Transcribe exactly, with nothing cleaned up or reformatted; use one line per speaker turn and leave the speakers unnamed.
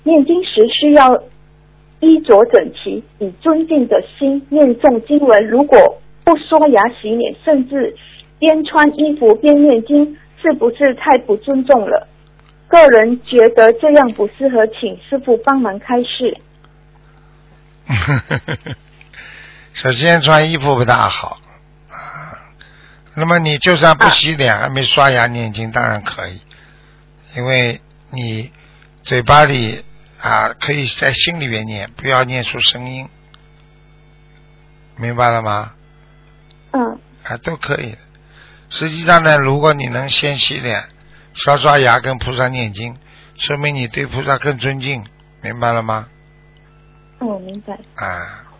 念经时需要衣着整齐，以尊敬的心念诵经文。如果不刷牙洗脸，甚至边穿衣服边念经，是不是太不尊重了？个人觉得这样不适合，请师父帮忙开示。
首先穿衣服不大好啊，那么你就算不洗脸、啊、还没刷牙念经当然可以，因为你嘴巴里啊可以在心里面念，不要念出声音，明白了吗？
嗯，
啊都可以。实际上呢，如果你能先洗脸刷刷牙跟菩萨念经，说明你对菩萨更尊敬，明白了吗？
哦，明白。
啊